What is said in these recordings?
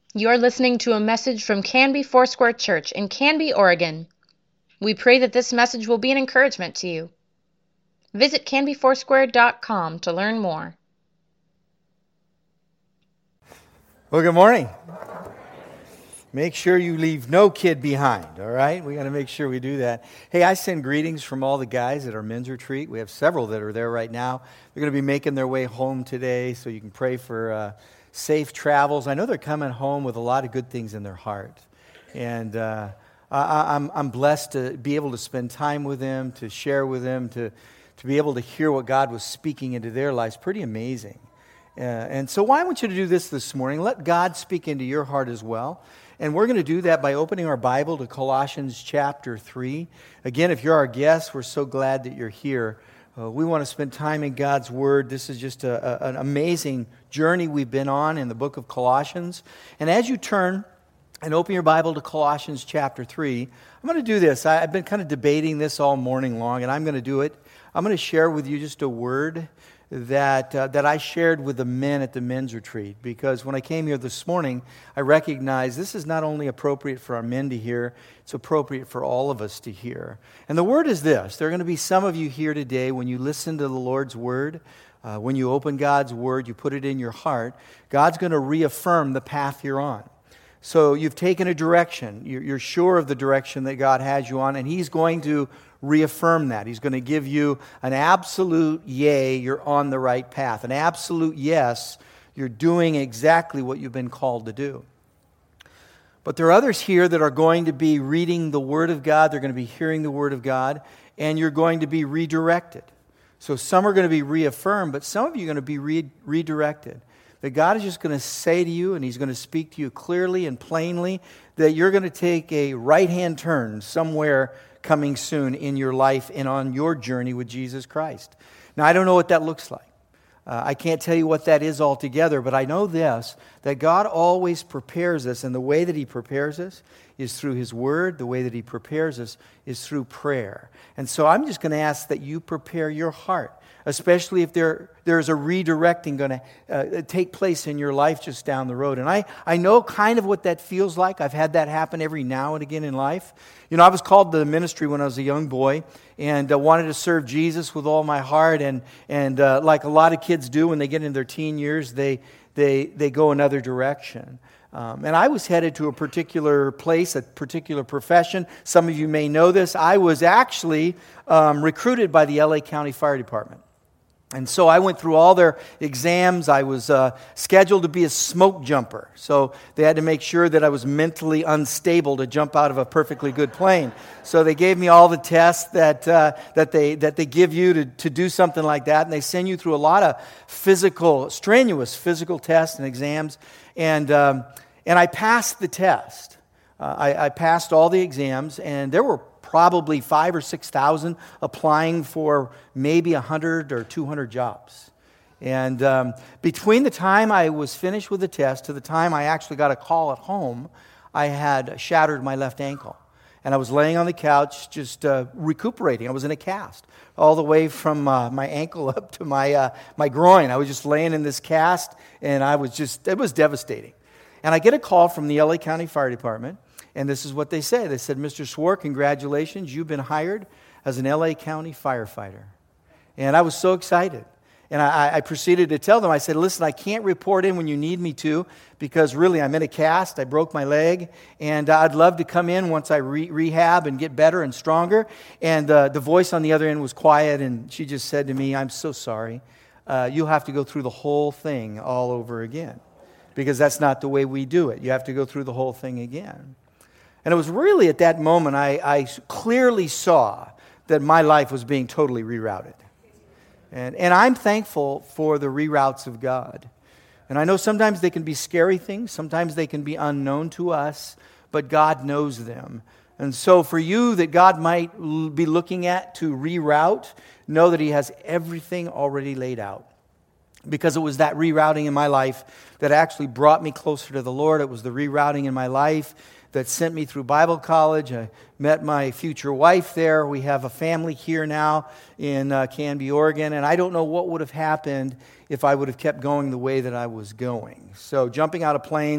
You're listening to a message from Canby Foursquare Church in Canby, Oregon. We pray that this message will be an encouragement to you. Visit canbyfoursquare.com to learn more. Well, good morning. Make sure you leave no kid behind, all right? We got to make sure we do that. Hey, I send greetings from all the guys at our men's retreat. We have several that are there right now. They're going to be making their way home today, so you can pray for safe travels. I know they're coming home with a lot of good things in their heart. And I'm blessed to be able to spend time with them, to share with them, to be able to hear what God was speaking into their lives. Pretty amazing. And so why I want you to do this morning, let God speak into your heart as well. And we're going to do that by opening our Bible to Colossians chapter 3. Again, if you're our guest, we're so glad that you're here. We want to spend time in God's Word. This is just an amazing journey we've been on in the book of Colossians. And as you turn and open your Bible to Colossians chapter 3, I'm going to do this. I've been kind of debating this all morning long, and I'm going to do it. I'm going to share with you just a word that I shared with the men at the men's retreat, because when I came here this morning, I recognized this is not only appropriate for our men to hear, it's appropriate for all of us to hear. And the word is this. There are going to be some of you here today, when you listen to the Lord's word, when you open God's word, you put it in your heart, God's going to reaffirm the path you're on. So you've taken a direction. You're sure of the direction that God has you on, and He's going to reaffirm that. He's going to give you an absolute yay, you're on the right path. An absolute yes, you're doing exactly what you've been called to do. But there are others here that are going to be reading the Word of God, they're going to be hearing the Word of God, and you're going to be redirected. So some are going to be reaffirmed, but some of you are going to be redirected. That God is just going to say to you, and He's going to speak to you clearly and plainly, that you're going to take a right-hand turn somewhere coming soon in your life and on your journey with Jesus Christ. Now, I don't know what that looks like. I can't tell you what that is altogether, but I know this, that God always prepares us, and the way that He prepares us is through His Word. The way that He prepares us is through prayer. And so I'm just going to ask that you prepare your heart, especially if there's a redirecting going to take place in your life just down the road. And I know kind of what that feels like. I've had that happen every now and again in life. You know, I was called to the ministry when I was a young boy and wanted to serve Jesus with all my heart. And like a lot of kids do when they get into their teen years, they go another direction. And I was headed to a particular place, a particular profession. Some of you may know this. I was actually recruited by the LA County Fire Department. And so I went through all their exams. I was scheduled to be a smoke jumper. So they had to make sure that I was mentally unstable to jump out of a perfectly good plane. So they gave me all the tests that they give you to do something like that. And they send you through a lot of strenuous physical tests and exams. And I passed the test. I passed all the exams, and there were probably 5,000 or 6,000 applying for maybe 100 or 200 jobs. And between the time I was finished with the test to the time I actually got a call at home, I had shattered my left ankle. And I was laying on the couch just recuperating. I was in a cast all the way from my ankle up to my groin. I was just laying in this cast, and it was devastating. And I get a call from the LA County Fire Department, and this is what they say. They said, "Mr. Swore, congratulations, you've been hired as an LA County firefighter." And I was so excited. And I proceeded to tell them, I said, "Listen, I can't report in when you need me to, because really I'm in a cast, I broke my leg, and I'd love to come in once I rehab and get better and stronger." And the voice on the other end was quiet, and she just said to me, "I'm so sorry. You'll have to go through the whole thing all over again, because that's not the way we do it. You have to go through the whole thing again." And it was really at that moment I clearly saw that my life was being totally rerouted. And I'm thankful for the reroutes of God. And I know sometimes they can be scary things, sometimes they can be unknown to us, but God knows them. And so for you that God might be looking at to reroute, know that He has everything already laid out. Because it was that rerouting in my life that actually brought me closer to the Lord. It was the rerouting in my life that sent me through Bible college. I met my future wife there. We have a family here now in Canby, Oregon. And I don't know what would have happened if I would have kept going the way that I was going. So jumping out of planes,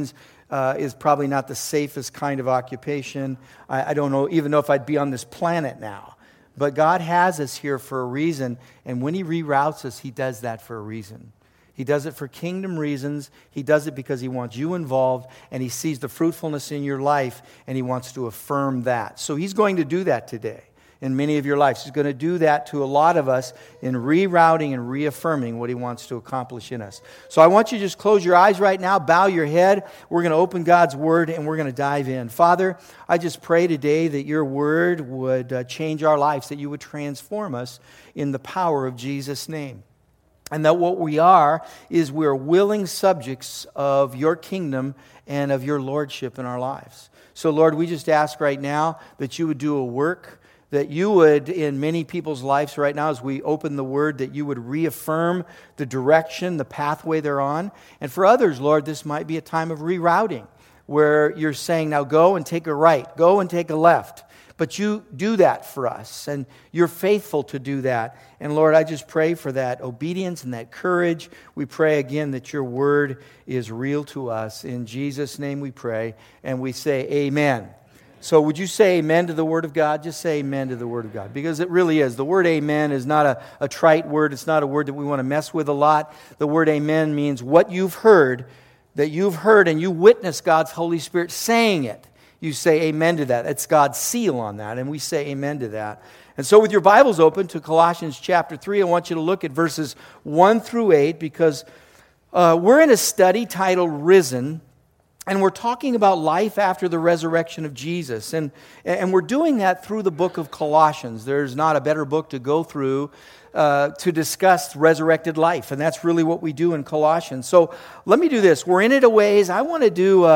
is probably not the safest kind of occupation. I don't know, even know if I'd be on this planet now. But God has us here for a reason, and when He reroutes us, He does that for a reason. He does it for kingdom reasons. He does it because He wants you involved, and He sees the fruitfulness in your life, and He wants to affirm that. So He's going to do that today in many of your lives. He's going to do that to a lot of us in rerouting and reaffirming what He wants to accomplish in us. So I want you to just close your eyes right now, bow your head. We're going to open God's Word, and we're going to dive in. Father, I just pray today that Your Word would change our lives, that You would transform us in the power of Jesus' name. And that what we are is we're willing subjects of Your kingdom and of Your lordship in our lives. So Lord, we just ask right now that You would do a work, that You would, in many people's lives right now, as we open the Word, that You would reaffirm the direction, the pathway they're on. And for others, Lord, this might be a time of rerouting, where You're saying, now go and take a right, go and take a left. But You do that for us, and You're faithful to do that. And Lord, I just pray for that obedience and that courage. We pray again that Your Word is real to us. In Jesus' name we pray, and we say amen. So would you say amen to the Word of God? Just say amen to the Word of God, because it really is. The word amen is not a trite word. It's not a word that we want to mess with a lot. The word amen means what you've heard, that you've heard, and you witness God's Holy Spirit saying it. You say amen to that. It's God's seal on that, and we say amen to that. And so with your Bibles open to Colossians chapter 3, I want you to look at verses 1 through 8, because we're in a study titled Risen, and we're talking about life after the resurrection of Jesus. And we're doing that through the book of Colossians. There's not a better book to go through to discuss resurrected life. And that's really what we do in Colossians. So let me do this. We're in it a ways. I want to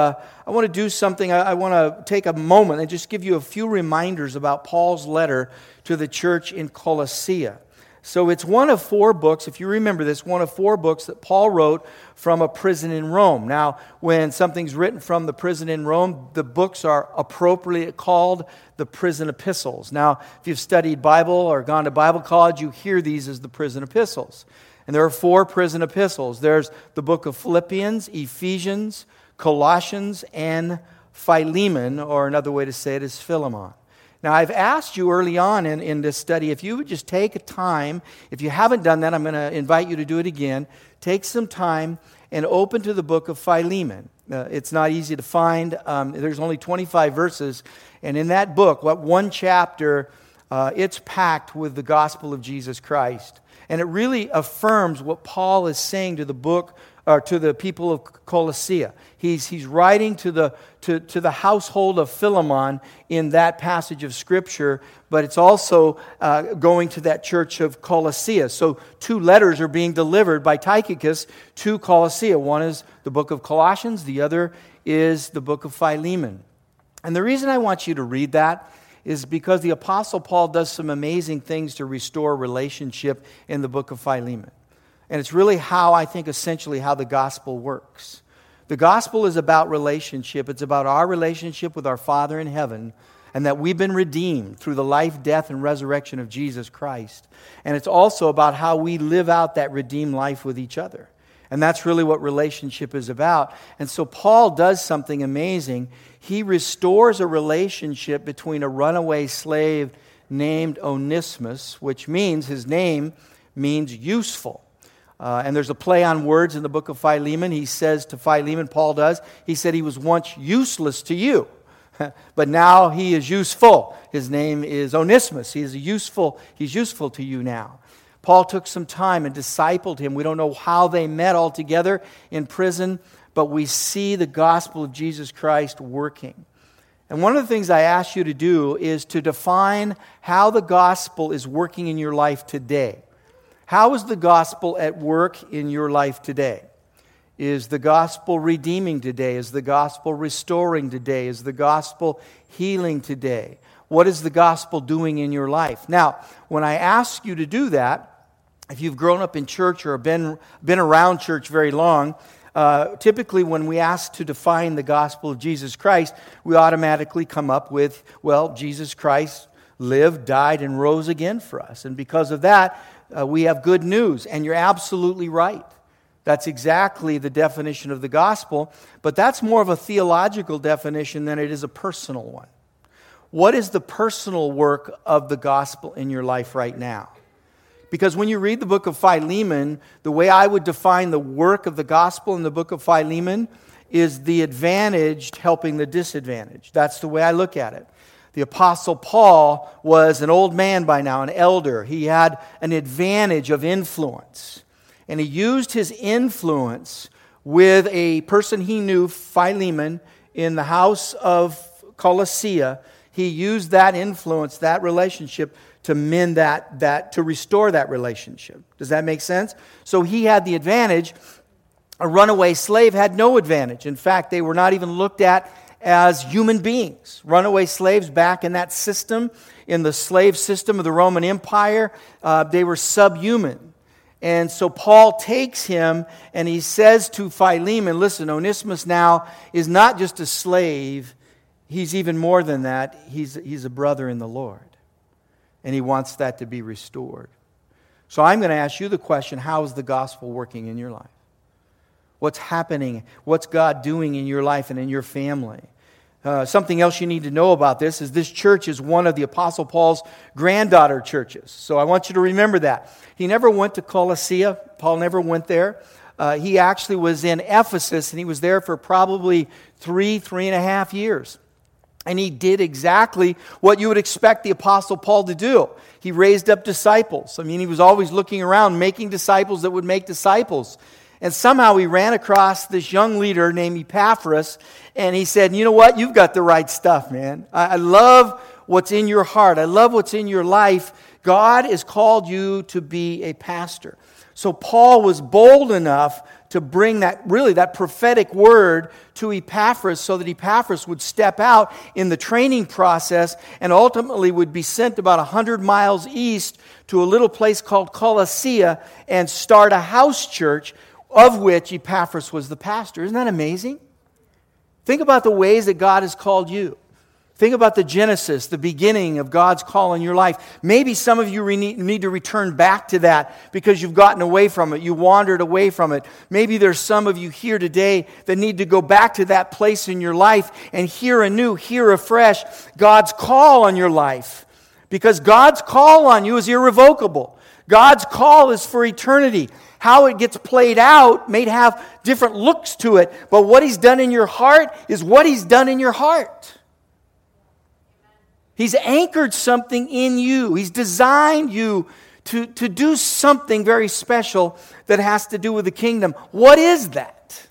do something. I want to take a moment and just give you a few reminders about Paul's letter to the church in Colossae. So it's one of 4 books, if you remember this, one of 4 books that Paul wrote from a prison in Rome. Now, when something's written from the prison in Rome, the books are appropriately called the prison epistles. Now, if you've studied Bible or gone to Bible college, you hear these as the prison epistles. And there are 4 prison epistles. There's the book of Philippians, Ephesians, Colossians, and Philemon, or another way to say it is Philemon. Now, I've asked you early on in this study, if you would just take a time, if you haven't done that, I'm going to invite you to do it again. Take some time and open to the book of Philemon. It's not easy to find. There's only 25 verses. And in that book, one chapter, it's packed with the gospel of Jesus Christ. And it really affirms what Paul is saying to the book, or to the people of Colossae. He's writing to the household of Philemon in that passage of Scripture, but it's also going to that church of Colossae. So 2 letters are being delivered by Tychicus to Colossae. One is the book of Colossians, the other is the book of Philemon. And the reason I want you to read that is because the Apostle Paul does some amazing things to restore relationship in the book of Philemon. And it's really essentially how the gospel works. The gospel is about relationship. It's about our relationship with our Father in heaven, and that we've been redeemed through the life, death, and resurrection of Jesus Christ. And it's also about how we live out that redeemed life with each other. And that's really what relationship is about. And so Paul does something amazing. He restores a relationship between a runaway slave named Onesimus, which means his name means useful. And there's a play on words in the book of Philemon. He says to Philemon, Paul does, he said he was once useless to you, but now he is useful. His name is Onesimus. He's useful to you now. Paul took some time and discipled him. We don't know how they met all together in prison, but we see the gospel of Jesus Christ working. And one of the things I ask you to do is to define how the gospel is working in your life today. How is the gospel at work in your life today? Is the gospel redeeming today? Is the gospel restoring today? Is the gospel healing today? What is the gospel doing in your life? Now, when I ask you to do that, if you've grown up in church or been around church very long, typically when we ask to define the gospel of Jesus Christ, we automatically come up with, well, Jesus Christ lived, died, and rose again for us. And because of that, we have good news. And you're absolutely right. That's exactly the definition of the gospel, but that's more of a theological definition than it is a personal one. What is the personal work of the gospel in your life right now? Because when you read the book of Philemon, the way I would define the work of the gospel in the book of Philemon is the advantaged helping the disadvantaged. That's the way I look at it. The Apostle Paul was an old man by now, an elder. He had an advantage of influence. And he used his influence with a person he knew, Philemon, in the house of Colossae. He used that influence, that relationship, to mend that to restore that relationship. Does that make sense? So he had the advantage. A runaway slave had no advantage. In fact, they were not even looked at as human beings. Runaway slaves back in that system, in the slave system of the Roman Empire, they were subhuman. And so Paul takes him and he says to Philemon, listen, Onesimus now is not just a slave. He's even more than that. He's a brother in the Lord. And he wants that to be restored. So I'm going to ask you the question, how is the gospel working in your life? What's happening? What's God doing in your life and in your family? Something else you need to know about this is this church is one of the Apostle Paul's granddaughter churches. So I want you to remember that. He never went to Colossae. Paul never went there. He actually was in Ephesus, and he was there for probably 3.5 years. And he did exactly what you would expect the Apostle Paul to do. He raised up disciples. I mean, he was always looking around, making disciples that would make disciples. And somehow he ran across this young leader named Epaphras, and he said, you know what? You've got the right stuff, man. I love what's in your heart. I love what's in your life. God has called you to be a pastor. So Paul was bold enough to bring that prophetic word to Epaphras so that Epaphras would step out in the training process and ultimately would be sent about 100 miles east to a little place called Colossae and start a house church of which Epaphras was the pastor. Isn't that amazing? Think about the ways that God has called you. Think about the genesis, the beginning of God's call in your life. Maybe some of you need to return back to that because you've gotten away from it. You wandered away from it. Maybe there's some of you here today that need to go back to that place in your life and hear anew, hear afresh God's call on your life. Because God's call on you is irrevocable. God's call is for eternity. How it gets played out may have different looks to it, but what He's done in your heart is what He's done in your heart. He's anchored something in you. He's designed you to do something very special that has to do with the kingdom. What is that?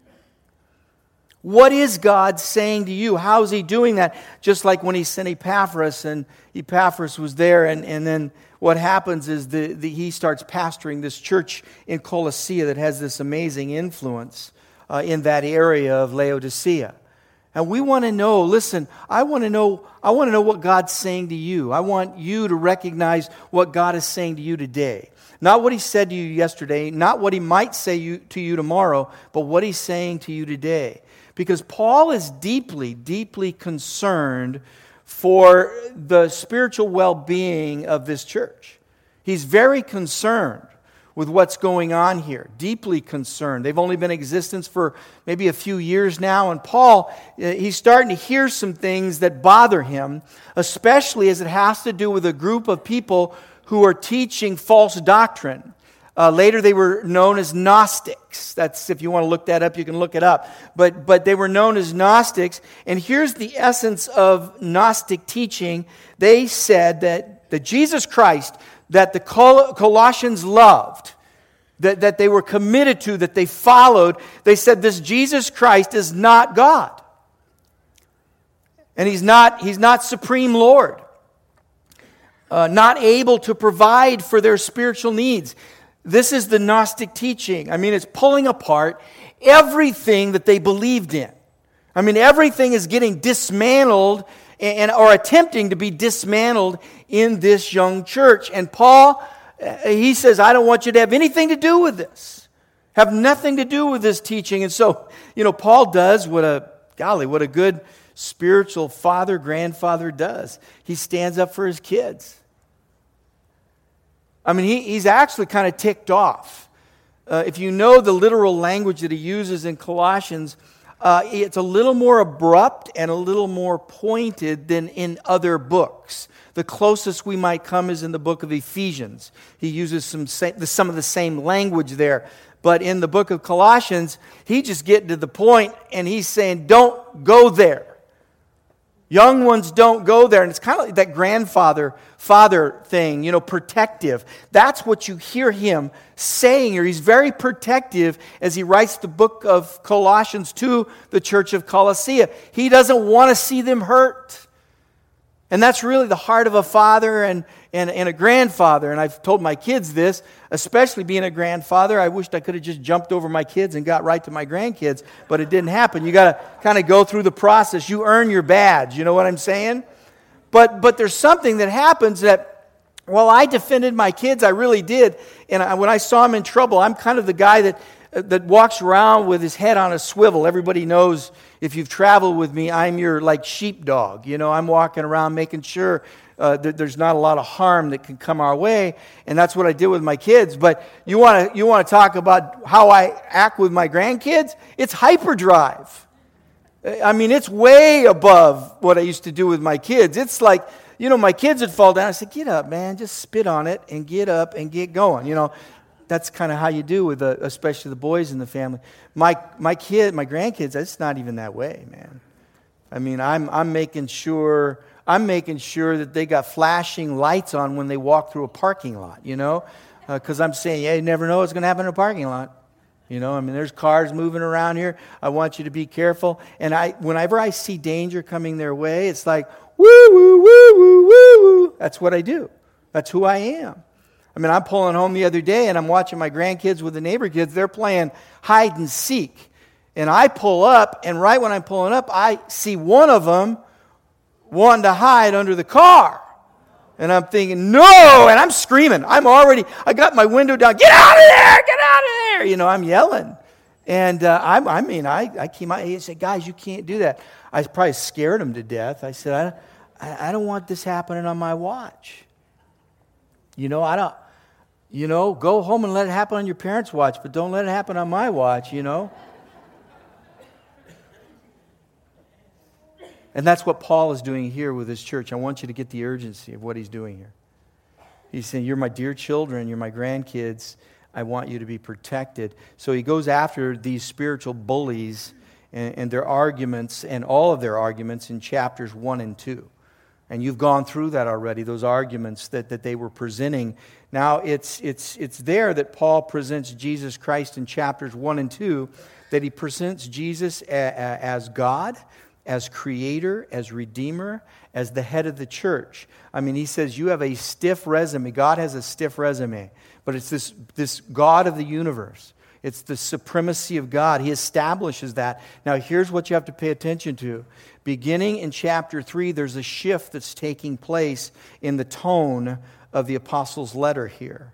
What is God saying to you? How is He doing that? Just like when He sent Epaphras, and Epaphras was there, and then what happens is he starts pastoring this church in Colossae that has this amazing influence in that area of Laodicea. And we want to know, listen, I want to know what God's saying to you. I want you to recognize what God is saying to you today. Not what He said to you yesterday, not what He might say to you tomorrow, but what He's saying to you today. Because Paul is deeply, deeply concerned for the spiritual well-being of this church. He's very concerned with what's going on here, deeply concerned. They've only been in existence for maybe a few years now, and Paul, he's starting to hear some things that bother him, especially as it has to do with a group of people who are teaching false doctrine. Later they were known as Gnostics. That's, if you want to look that up, you can look it up. But they were known as Gnostics, and here's the essence of Gnostic teaching. They said that Jesus Christ, that the Colossians loved, that they were committed to, that they followed, they said this Jesus Christ is not God. And He's not Supreme Lord. Not able to provide for their spiritual needs. This is the Gnostic teaching. I mean, it's pulling apart everything that they believed in. I mean, everything is getting dismantled or attempting to be dismantled in this young church. And Paul, he says, I don't want you to have anything to do with this. Have nothing to do with this teaching. And so, Paul does what a good spiritual father, grandfather does. He stands up for his kids. I mean, he's actually kind of ticked off If you know the literal language that he uses in Colossians, it's a little more abrupt and a little more pointed than in other books. The closest we might come is in the book of Ephesians. He uses some of the same language there. But in the book of Colossians, he just getting to the point and he's saying, don't go there. Young ones don't go there. And it's kind of like that father thing, protective. That's what you hear him saying here. He's very protective as he writes the book of Colossians to the church of Colossae. He doesn't want to see them hurt. And that's really the heart of a father and a grandfather. And I've told my kids this, especially being a grandfather. I wished I could have just jumped over my kids and got right to my grandkids, but it didn't happen. You got to kind of go through the process. You earn your badge, you know what I'm saying? But there's something that happens that, well, I defended my kids, I really did. And when I saw them in trouble, I'm kind of the guy that walks around with his head on a swivel. Everybody knows, if you've traveled with me, I'm your sheepdog. I'm walking around making sure that there's not a lot of harm that can come our way, and that's what I did with my kids. But you want to talk about how I act with my grandkids? It's hyperdrive. I mean, it's way above what I used to do with my kids. It's like, my kids would fall down. I said, get up, man, just spit on it and get up and get going. That's kind of how you do with especially the boys in the family. My grandkids, it's not even that way, man. I mean, I'm making sure that they got flashing lights on when they walk through a parking lot, because I'm saying, you never know what's going to happen in a parking lot. There's cars moving around here. I want you to be careful. And whenever I see danger coming their way, it's like, woo, woo, woo, woo, woo, woo. That's what I do. That's who I am. I'm pulling home the other day and I'm watching my grandkids with the neighbor kids. They're playing hide and seek. And I pull up, and right when I'm pulling up, I see one of them wanting to hide under the car. And I'm thinking, no! And I'm screaming. I got my window down. Get out of there! Get out of there! I'm yelling. And I came out and said, guys, you can't do that. I probably scared them to death. I said, I don't want this happening on my watch. Go home and let it happen on your parents' watch, but don't let it happen on my watch, And that's what Paul is doing here with his church. I want you to get the urgency of what he's doing here. He's saying, you're my dear children, you're my grandkids, I want you to be protected. So he goes after these spiritual bullies and their arguments, and all of their arguments in chapters 1 and 2. And you've gone through that already, those arguments that they were presenting. Now, it's there that Paul presents Jesus Christ in chapters 1 and 2, that he presents Jesus as God, as creator, as redeemer, as the head of the church. He says, you have a stiff resume. God has a stiff resume. But it's this God of the universe. It's the supremacy of God. He establishes that. Now, here's what you have to pay attention to. Beginning in chapter 3, there's a shift that's taking place in the tone of the apostle's letter here.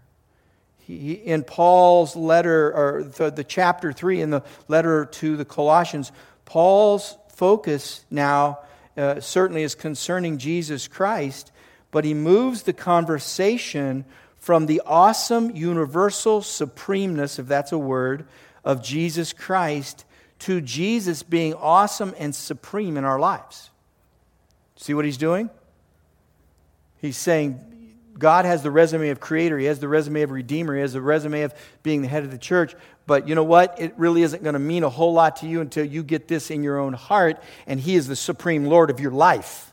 In Paul's letter, or the chapter 3 in the letter to the Colossians, Paul's focus now certainly is concerning Jesus Christ, but he moves the conversation from the awesome, universal supremeness, if that's a word, of Jesus Christ to Jesus being awesome and supreme in our lives. See what he's doing? He's saying God has the resume of creator, he has the resume of redeemer, he has the resume of being the head of the church, but you know what? It really isn't going to mean a whole lot to you until you get this in your own heart, and he is the supreme Lord of your life.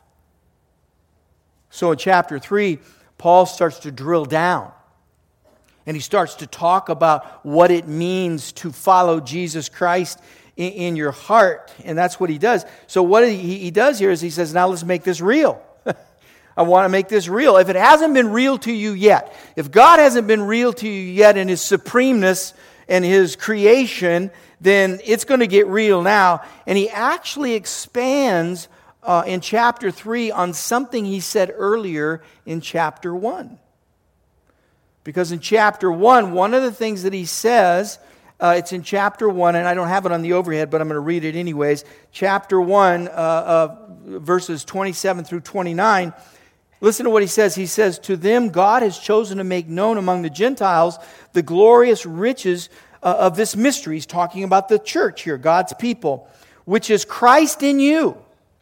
So in chapter 3, Paul starts to drill down, and he starts to talk about what it means to follow Jesus Christ in your heart, and that's what he does. So what he does here is he says, now let's make this real. I want to make this real. If it hasn't been real to you yet, if God hasn't been real to you yet in his supremeness and his creation, then it's going to get real now. And he actually expands in chapter 3 on something he said earlier in chapter 1. Because in chapter 1, one of the things that he says, it's in chapter 1, and I don't have it on the overhead, but I'm going to read it anyways. Chapter 1, verses 27 through 29. Listen to what he says. He says, to them God has chosen to make known among the Gentiles the glorious riches of this mystery. He's talking about the church here, God's people, which is Christ in you.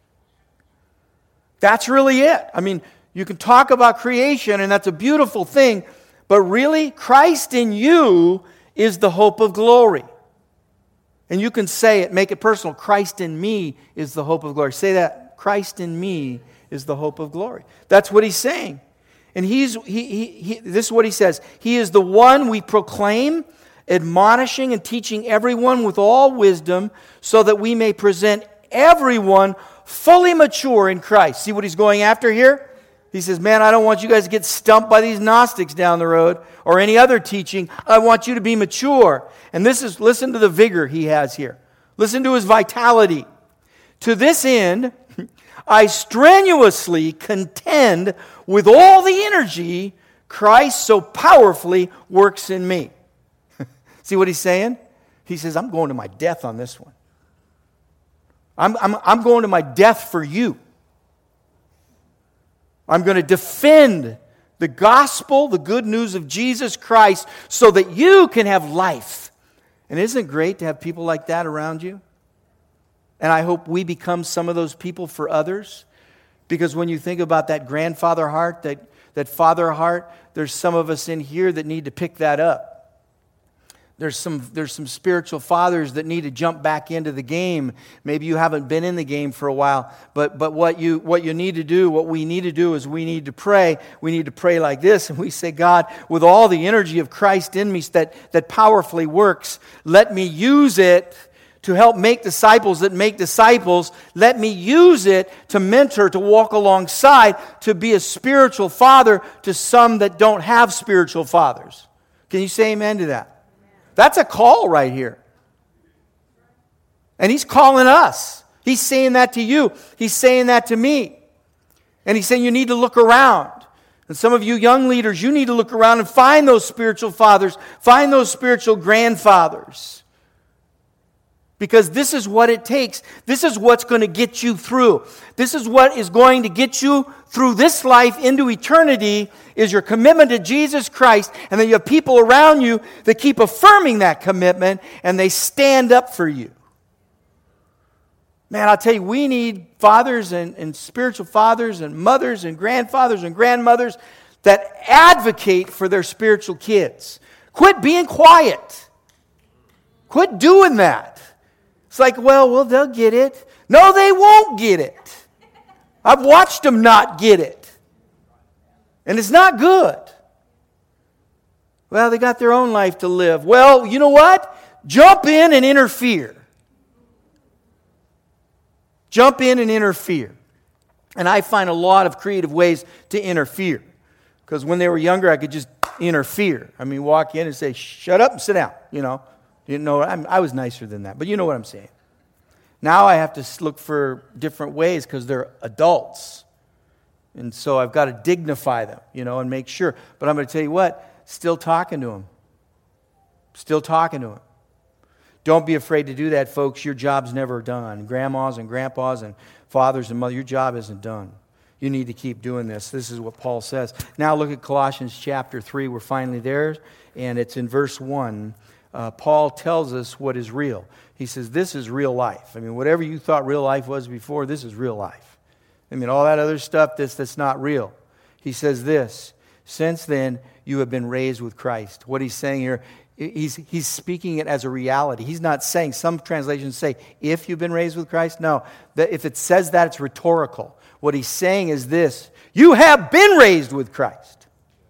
That's really it. I mean, you can talk about creation, and that's a beautiful thing, but really, Christ in you is the hope of glory. And you can say it, make it personal. Christ in me is the hope of glory. Say that. Christ in me is the hope of glory. That's what he's saying. And this is what he says. He is the one we proclaim, admonishing and teaching everyone with all wisdom, so that we may present everyone fully mature in Christ. See what he's going after here? He says, man, I don't want you guys to get stumped by these Gnostics down the road or any other teaching. I want you to be mature. And listen to the vigor he has here. Listen to his vitality. To this end, I strenuously contend with all the energy Christ so powerfully works in me. See what he's saying? He says, I'm going to my death on this one. I'm going to my death for you. I'm going to defend the gospel, the good news of Jesus Christ, so that you can have life. And isn't it great to have people like that around you? And I hope we become some of those people for others. Because when you think about that grandfather heart, that father heart, there's some of us in here that need to pick that up. There's some spiritual fathers that need to jump back into the game. Maybe you haven't been in the game for a while, but what you need to do, what we need to do is we need to pray. We need to pray like this, and we say, God, with all the energy of Christ in me that powerfully works, let me use it to help make disciples that make disciples. Let me use it to mentor, to walk alongside, to be a spiritual father to some that don't have spiritual fathers. Can you say amen to that? That's a call right here. And he's calling us. He's saying that to you. He's saying that to me. And he's saying you need to look around. And some of you young leaders, you need to look around and find those spiritual fathers. Find those spiritual grandfathers. Because this is what it takes. This is what's going to get you through. This is what is going to get you through this life into eternity, is your commitment to Jesus Christ. And then you have people around you that keep affirming that commitment, and they stand up for you. Man, I'll tell you, we need fathers and spiritual fathers and mothers and grandfathers and grandmothers that advocate for their spiritual kids. Quit being quiet. Quit doing that. It's like, well, they'll get it. No, they won't get it. I've watched them not get it. And it's not good. Well, they got their own life to live. Well, you know what? Jump in and interfere. Jump in and interfere. And I find a lot of creative ways to interfere. Because when they were younger, I could just interfere. I mean, walk in and say, shut up and sit down, you know. You know, I was nicer than that, but you know what I'm saying. Now I have to look for different ways because they're adults. And so I've got to dignify them, you know, and make sure. But I'm going to tell you what, still talking to them. Still talking to them. Don't be afraid to do that, folks. Your job's never done. Grandmas and grandpas and fathers and mothers, your job isn't done. You need to keep doing this. This is what Paul says. Now look at Colossians chapter 3. We're finally there, and it's in verse 1. Paul tells us what is real. He says, this is real life. I mean, whatever you thought real life was before, this is real life. I mean, all that other stuff that's not real. He says this, since then you have been raised with Christ. What he's saying here, he's speaking it as a reality. He's not saying, some translations say, if you've been raised with Christ. No, if it says that, it's rhetorical. What he's saying is this, you have been raised with Christ.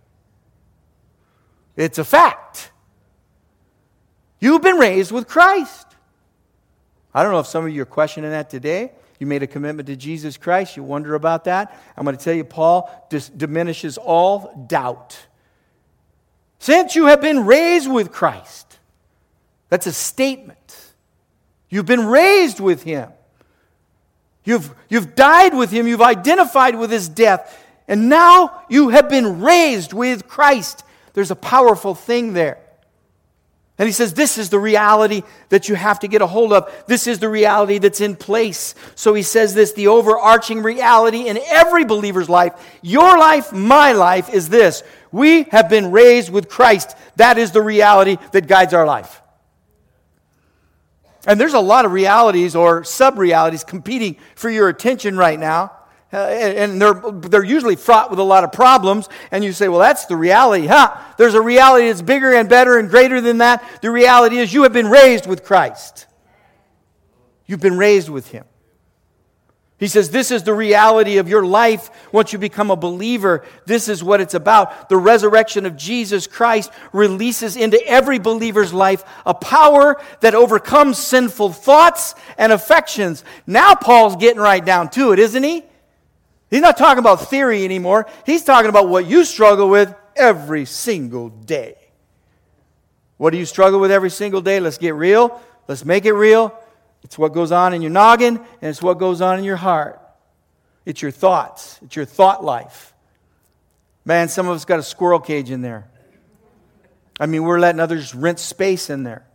It's a fact. You've been raised with Christ. I don't know if some of you are questioning that today. You made a commitment to Jesus Christ. You wonder about that. I'm going to tell you, Paul diminishes all doubt. Since you have been raised with Christ. That's a statement. You've been raised with Him. You've died with Him. You've identified with His death. And now you have been raised with Christ. There's a powerful thing there. And he says, this is the reality that you have to get a hold of. This is the reality that's in place. So he says this, the overarching reality in every believer's life, your life, my life, is this. We have been raised with Christ. That is the reality that guides our life. And there's a lot of realities or sub-realities competing for your attention right now. And they're usually fraught with a lot of problems. And you say, well, that's the reality. There's a reality that's bigger and better and greater than that. The reality is you have been raised with Christ. You've been raised with Him. He says this is the reality of your life once you become a believer. This is what it's about. The resurrection of Jesus Christ releases into every believer's life a power that overcomes sinful thoughts and affections. Now Paul's getting right down to it, isn't he? He's not talking about theory anymore. He's talking about what you struggle with every single day. What do you struggle with every single day? Let's get real. Let's make it real. It's what goes on in your noggin, and it's what goes on in your heart. It's your thoughts. It's your thought life. Man, some of us got a squirrel cage in there. I mean, we're letting others rent space in there.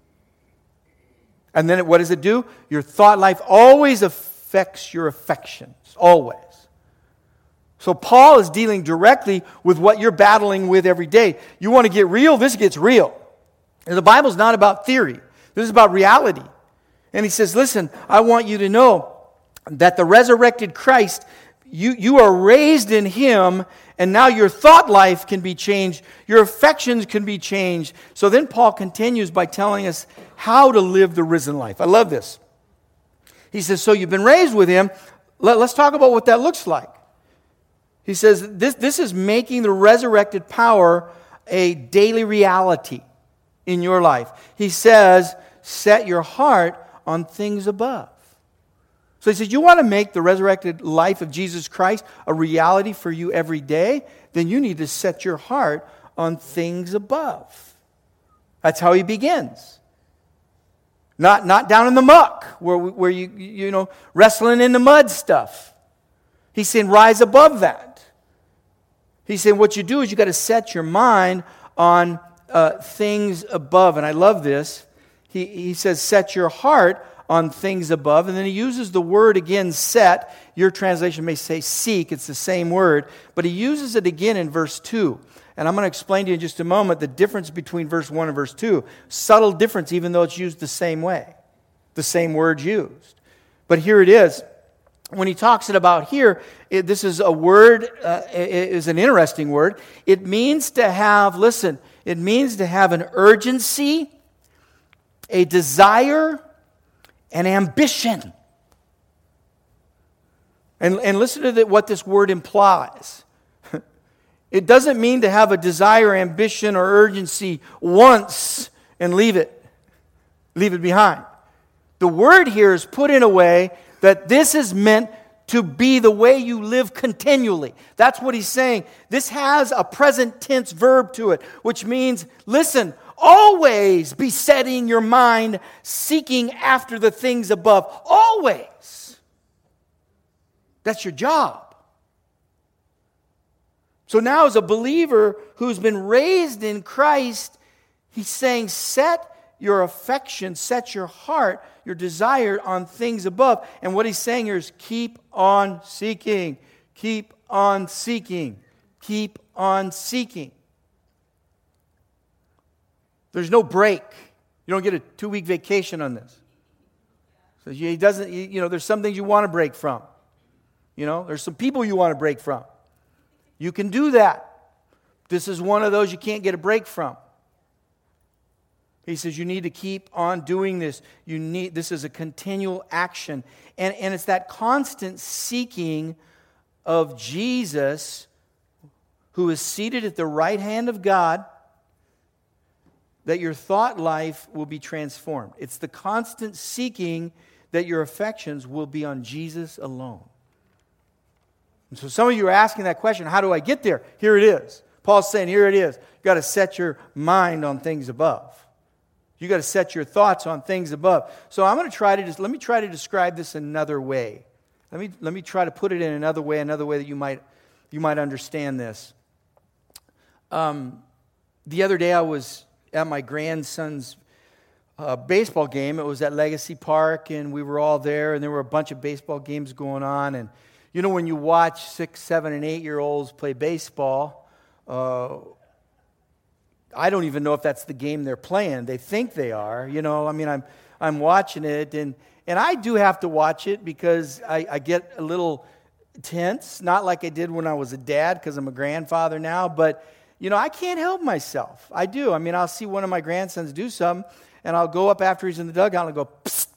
And then what does it do? Your thought life always affects your affections. Always. So Paul is dealing directly with what you're battling with every day. You want to get real? This gets real. And the Bible's not about theory. This is about reality. And he says, listen, I want you to know that the resurrected Christ, you are raised in Him, and now your thought life can be changed. Your affections can be changed. So then Paul continues by telling us how to live the risen life. I love this. He says, so you've been raised with Him. Let's talk about what that looks like. He says, this is making the resurrected power a daily reality in your life. He says, set your heart on things above. So he says, you want to make the resurrected life of Jesus Christ a reality for you every day? Then you need to set your heart on things above. That's how he begins. Not down in the muck, where you know, wrestling in the mud stuff. He's saying, rise above that. He's saying, what you do is you got to set your mind on things above. And I love this. He says, set your heart on things above. And then he uses the word again, set. Your translation may say seek. It's the same word. But he uses it again in verse 2. And I'm going to explain to you in just a moment the difference between verse 1 and verse 2. Subtle difference, even though it's used the same way. The same word used. But here it is. When he talks it about here, this is a word, it is an interesting word. It means to have, listen, it means to have an urgency, a desire, an ambition. And listen to what this word implies. It doesn't mean to have a desire, ambition, or urgency once and leave it behind. The word here is put in a way that this is meant to be the way you live continually. That's what he's saying. This has a present tense verb to it, which means, listen, always be setting your mind, seeking after the things above. Always. That's your job. So now as a believer who's been raised in Christ, he's saying, set your affection, set your heart, your desire on things above. And what he's saying here is keep on seeking. Keep on seeking. Keep on seeking. There's no break. You don't get a 2-week vacation on this. So he doesn't, there's some things you want to break from. There's some people you want to break from. You can do that. This is one of those you can't get a break from. He says you need to keep on doing this. This is a continual action. And it's that constant seeking of Jesus, who is seated at the right hand of God, that your thought life will be transformed. It's the constant seeking that your affections will be on Jesus alone. And so some of you are asking that question, how do I get there? Here it is. Paul's saying, here it is. You've got to set your mind on things above. You've got to set your thoughts on things above. So I'm going to let me try to describe this another way. Let me try to put it in another way that you might understand this. The other day I was at my grandson's baseball game. It was at Legacy Park, and we were all there, and there were a bunch of baseball games going on. And when you watch 6, 7, and 8-year-olds play baseball, I don't even know if that's the game they're playing. They think they are. I'm watching it, and I do have to watch it because I get a little tense, not like I did when I was a dad because I'm a grandfather now, but, I can't help myself. I do. I mean, I'll see one of my grandsons do something, and I'll go up after he's in the dugout and go, psst,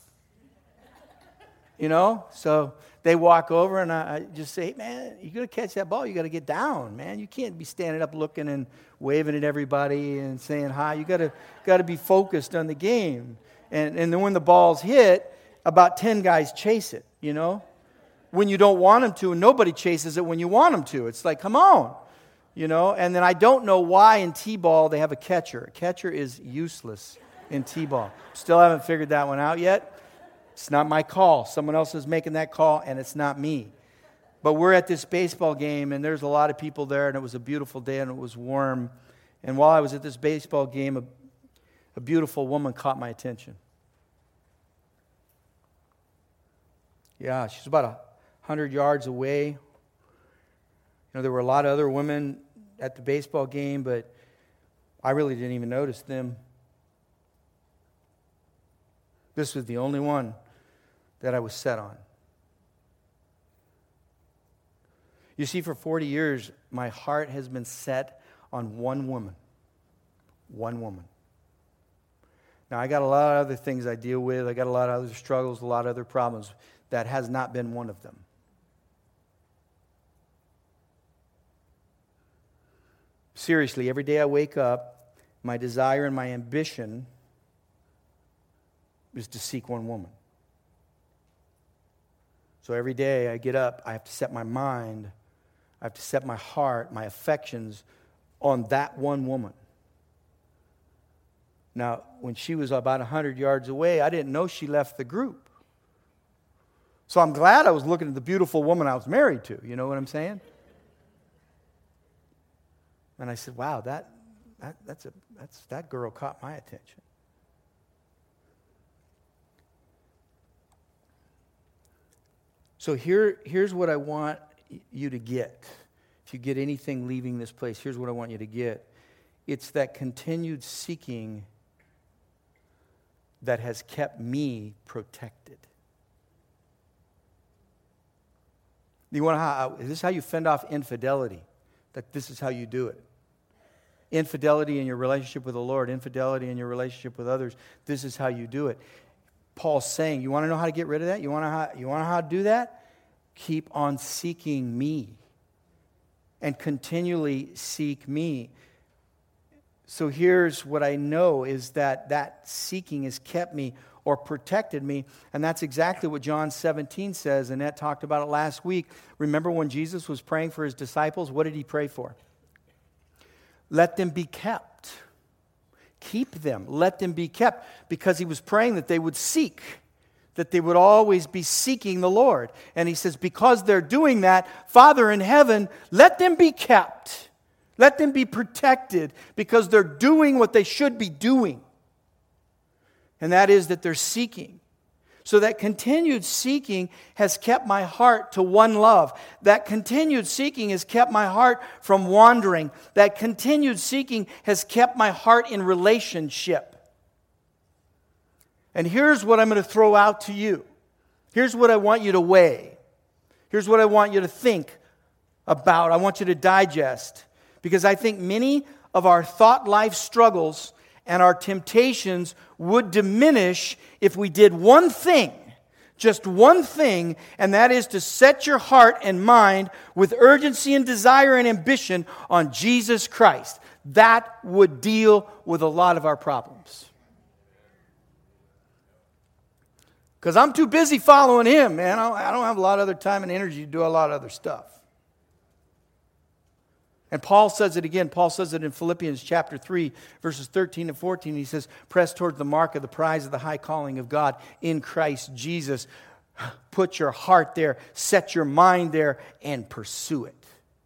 psst. So they walk over, and I just say, hey, man, you got to catch that ball. You got to get down, man. You can't be standing up looking and waving at everybody and saying hi. You got to be focused on the game. And then when the ball's hit, about 10 guys chase it, when you don't want them to, and nobody chases it when you want them to. It's like, come on, And then I don't know why in T-ball they have a catcher. A catcher is useless in T-ball. Still haven't figured that one out yet. It's not my call. Someone else is making that call, and it's not me. But we're at this baseball game, and there's a lot of people there, and it was a beautiful day, and it was warm. And while I was at this baseball game, a beautiful woman caught my attention. Yeah, she's about 100 yards away. There were a lot of other women at the baseball game, but I really didn't even notice them. This was the only one that I was set on. You see, for 40 years, my heart has been set on one woman. One woman. Now, I got a lot of other things I deal with. I got a lot of other struggles, a lot of other problems. That has not been one of them. Seriously, every day I wake up, my desire and my ambition is to seek one woman. So every day I get up, I have to set my mind, I have to set my heart, my affections on that one woman. Now, when she was about 100 yards away, I didn't know she left the group. So I'm glad I was looking at the beautiful woman I was married to. You know what I'm saying? And I said, wow, that girl caught my attention. So here's what I want you to get. If you get anything leaving this place, here's what I want you to get. It's that continued seeking that has kept me protected. Is this how you fend off infidelity? That this is how you do it. Infidelity in your relationship with the Lord, infidelity in your relationship with others, this is how you do it. Paul's saying, you want to know how to get rid of that? You want to know how to do that? Keep on seeking me. And continually seek me. So here's what I know is that seeking has kept me or protected me. And that's exactly what John 17 says. Annette talked about it last week. Remember when Jesus was praying for his disciples? What did he pray for? Let them be kept. Keep them. Let them be kept. Because he was praying that they would seek. That they would always be seeking the Lord. And he says, because they're doing that, Father in heaven, let them be kept. Let them be protected. Because they're doing what they should be doing. And that is that they're seeking. So that continued seeking has kept my heart to one love. That continued seeking has kept my heart from wandering. That continued seeking has kept my heart in relationship. And here's what I'm going to throw out to you. Here's what I want you to weigh. Here's what I want you to think about. I want you to digest. Because I think many of our thought life struggles and our temptations would diminish if we did one thing, just one thing, and that is to set your heart and mind with urgency and desire and ambition on Jesus Christ. That would deal with a lot of our problems. Because I'm too busy following Him, man. I don't have a lot of other time and energy to do a lot of other stuff. And Paul says it again. Paul says it in Philippians chapter 3, verses 13 and 14. He says, press toward the mark of the prize of the high calling of God in Christ Jesus. Put your heart there, set your mind there, and pursue it.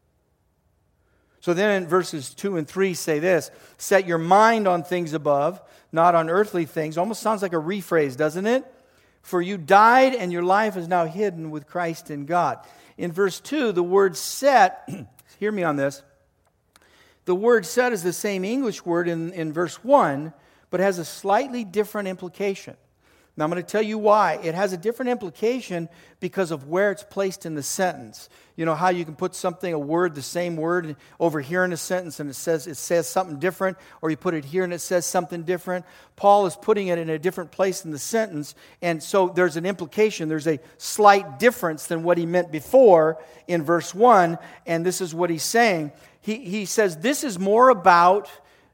So then in verses 2 and 3 say this, set your mind on things above, not on earthly things. Almost sounds like a rephrase, doesn't it? For you died and your life is now hidden with Christ in God. In verse 2, the word set, hear me on this, the word set is the same English word in verse 1, but has a slightly different implication. Now I'm going to tell you why. It has a different implication because of where it's placed in the sentence. You know how you can put something, a word, the same word, over here in a sentence and it says something different, or you put it here and it says something different. Paul is putting it in a different place in the sentence, and so there's an implication. There's a slight difference than what he meant before in verse 1, and this is what he's saying. He says this is more about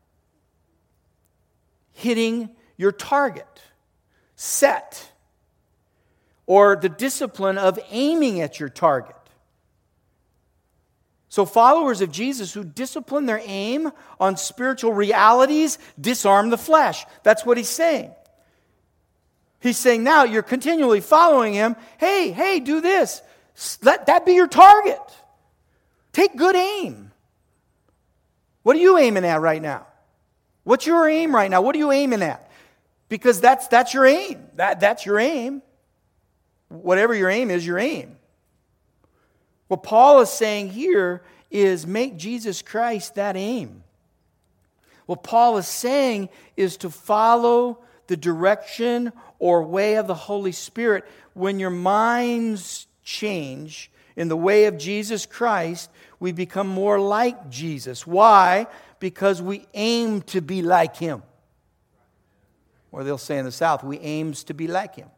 hitting your target. Set, or the discipline of aiming at your target. So followers of Jesus who discipline their aim on spiritual realities disarm the flesh. That's what he's saying. He's saying now you're continually following him. Hey, do this. Let that be your target. Take good aim. What are you aiming at right now? What's your aim right now? What are you aiming at? Because that's your aim. That's your aim. Whatever your aim is, your aim. What Paul is saying here is make Jesus Christ that aim. What Paul is saying is to follow the direction or way of the Holy Spirit. When your minds change in the way of Jesus Christ, we become more like Jesus. Why? Because we aim to be like Him. Or they'll say in the South, we aims to be like Him.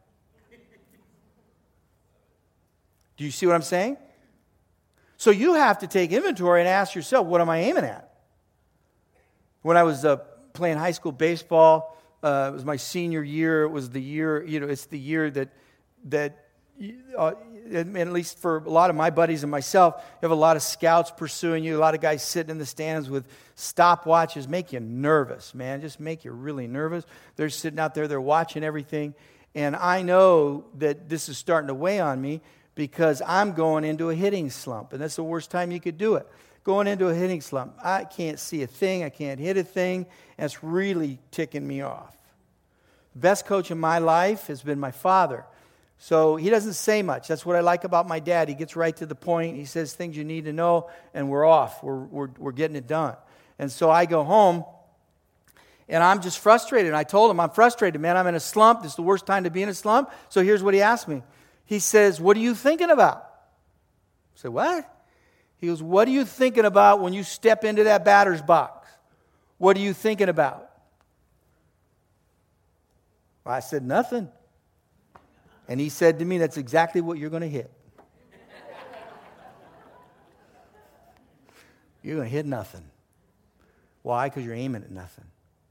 Do you see what I'm saying? So you have to take inventory and ask yourself, what am I aiming at? When I was playing high school baseball, it was my senior year. It was the year, it's the year that at least for a lot of my buddies and myself, you have a lot of scouts pursuing you, a lot of guys sitting in the stands with stopwatches, make you nervous, man, just make you really nervous. They're sitting out there, they're watching everything, and I know that this is starting to weigh on me because I'm going into a hitting slump, and that's the worst time you could do it. Going into a hitting slump. I can't see a thing, I can't hit a thing, and it's really ticking me off. The best coach in my life has been my father. So he doesn't say much. That's what I like about my dad. He gets right to the point. He says things you need to know, and we're off. We're getting it done. And so I go home, and I'm just frustrated. And I told him, I'm frustrated, man. I'm in a slump. This is the worst time to be in a slump. So here's what he asked me. He says, what are you thinking about? I said, what? He goes, what are you thinking about when you step into that batter's box? What are you thinking about? Well, I said, nothing. And he said to me, that's exactly what you're going to hit. You're going to hit nothing. Why? Because you're aiming at nothing.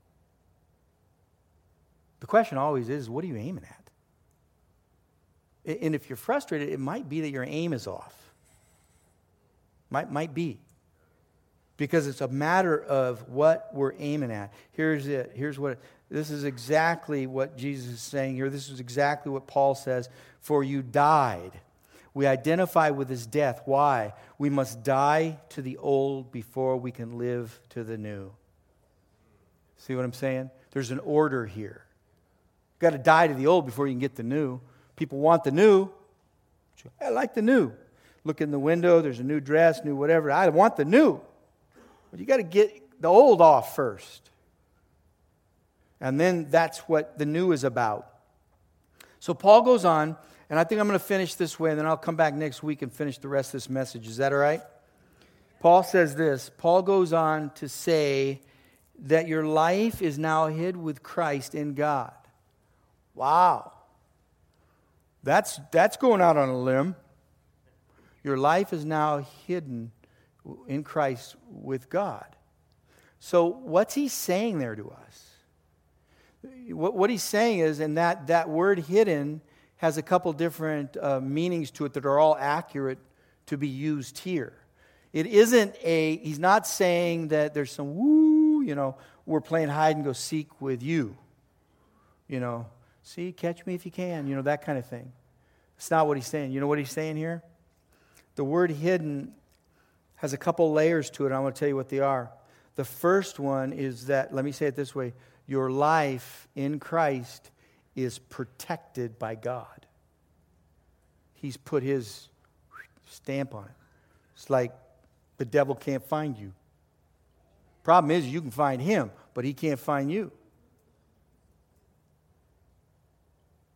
The question always is, what are you aiming at? And if you're frustrated, it might be that your aim is off. Might be. Because it's a matter of what we're aiming at. Here's it. This is exactly what Jesus is saying here. This is exactly what Paul says. For you died. We identify with His death. Why? We must die to the old before we can live to the new. See what I'm saying? There's an order here. You've got to die to the old before you can get the new. People want the new. I like the new. Look in the window, there's a new dress, new whatever. I want the new. But you got to get the old off first. And then that's what the new is about. So Paul goes on, and I think I'm going to finish this way, and then I'll come back next week and finish the rest of this message. Is that all right? Paul says this. Paul goes on to say that your life is now hid with Christ in God. Wow. That's going out on a limb. Your life is now hidden in Christ with God. So what's he saying there to us? What he's saying is, and that word hidden has a couple different meanings to it that are all accurate to be used here. It isn't he's not saying that there's some we're playing hide and go seek with you. See, catch me if you can, that kind of thing. It's not what he's saying. You know what he's saying here? The word hidden has a couple layers to it. I want to tell you what they are. The first one is that, let me say it this way, your life in Christ is protected by God. He's put His stamp on it. It's like the devil can't find you. Problem is, you can find him, but he can't find you.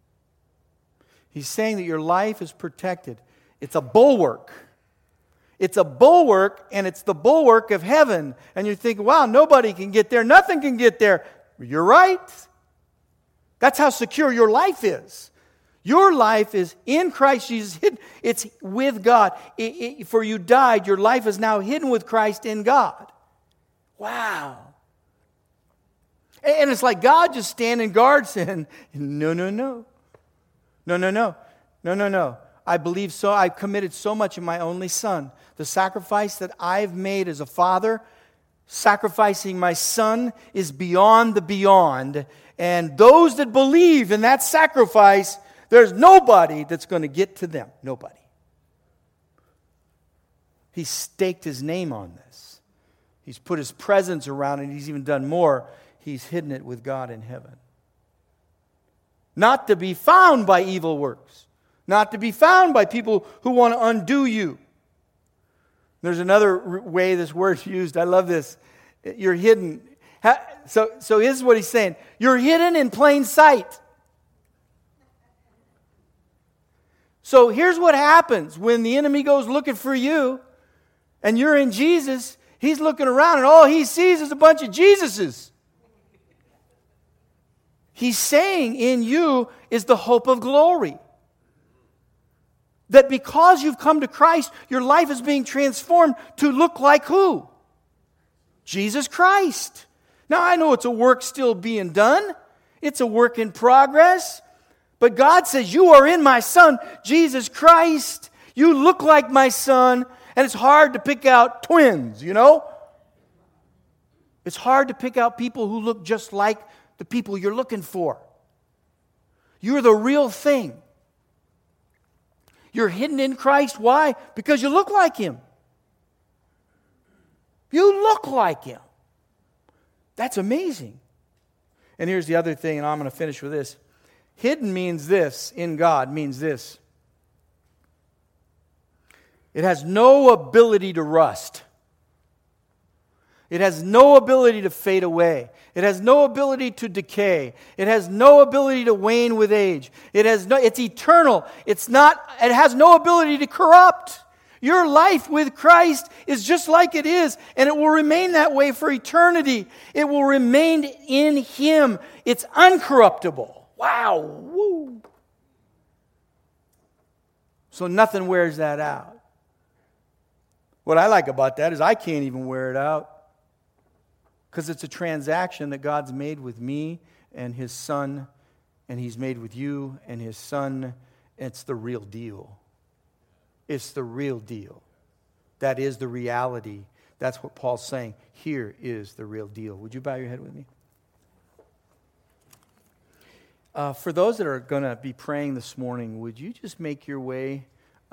He's saying that your life is protected. It's a bulwark. It's a bulwark, and it's the bulwark of heaven. And you're thinking, wow, nobody can get there. Nothing can get there. You're right. That's how secure your life is. Your life is in Christ Jesus. It's with God. For you died, your life is now hidden with Christ in God. Wow. And it's like God just standing guard saying, no, no, no. No, no, no. No, no, no. I believe so. I've committed so much in my only Son. The sacrifice that I've made as a father, sacrificing my Son, is beyond the beyond. And those that believe in that sacrifice, there's nobody that's going to get to them. Nobody. He's staked his name on this. He's put his presence around it. He's even done more. He's hidden it with God in heaven. Not to be found by evil works. Not to be found by people who want to undo you. There's another way this word's used. I love this. You're hidden. So here's what he's saying. You're hidden in plain sight. So here's what happens when the enemy goes looking for you and you're in Jesus. He's looking around and all he sees is a bunch of Jesuses. He's saying in you is the hope of glory. That because you've come to Christ, your life is being transformed to look like who? Jesus Christ. Now I know it's a work still being done. It's a work in progress. But God says, you are in my Son, Jesus Christ. You look like my Son. And it's hard to pick out twins, you know? It's hard to pick out people who look just like the people you're looking for. You're the real thing. You're hidden in Christ. Why? Because you look like Him. You look like Him. That's amazing. And here's the other thing, and I'm going to finish with this. Hidden means this, in God means this. It has no ability to rust. It has no ability to fade away. It has no ability to decay. It has no ability to wane with age. It's eternal. It has no ability to corrupt. Your life with Christ is just like it is, and it will remain that way for eternity. It will remain in Him. It's uncorruptible. Wow. Woo. So nothing wears that out. What I like about that is I can't even wear it out. Because it's a transaction that God's made with me and His Son, and He's made with you and His Son. It's the real deal. It's the real deal. That is the reality. That's what Paul's saying. Here is the real deal. Would you bow your head with me? For those that are going to be praying this morning, would you just make your way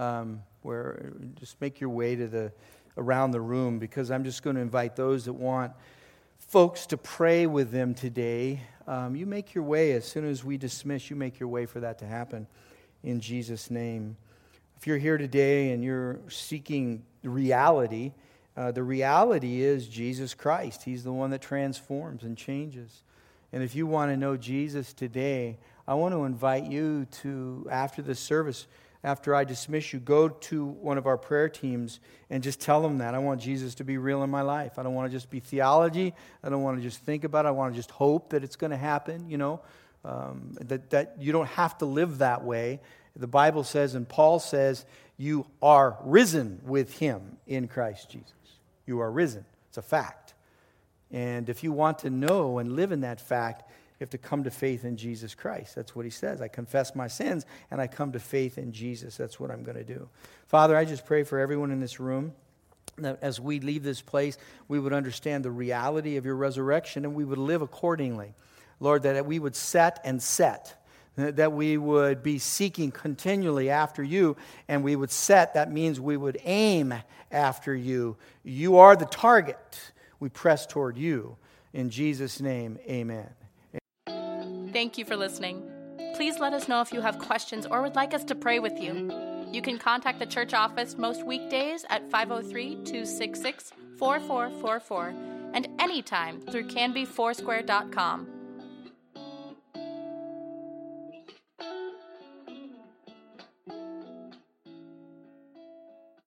around the room, because I'm just going to invite those that want folks to pray with them today. You make your way as soon as we dismiss. You make your way for that to happen in Jesus' name. If you're here today and you're seeking reality, the reality is Jesus Christ. He's the one that transforms and changes. And if you want to know Jesus today, I want to invite you to, after the service, after I dismiss you, go to one of our prayer teams and just tell them that. I want Jesus to be real in my life. I don't want to just be theology. I don't want to just think about it. I want to just hope that it's going to happen, that you don't have to live that way. The Bible says, and Paul says, you are risen with Him in Christ Jesus. You are risen. It's a fact. And if you want to know and live in that fact, you have to come to faith in Jesus Christ. That's what He says. I confess my sins and I come to faith in Jesus. That's what I'm going to do. Father, I just pray for everyone in this room that as we leave this place, we would understand the reality of Your resurrection and we would live accordingly. Lord, that we would set, that we would be seeking continually after You, and we would set, that means we would aim after You. You are the target. We press toward You. In Jesus' name, amen. Thank you for listening. Please let us know if you have questions or would like us to pray with you. You can contact the church office most weekdays at 503-266-4444 and anytime through canbyfoursquare.com.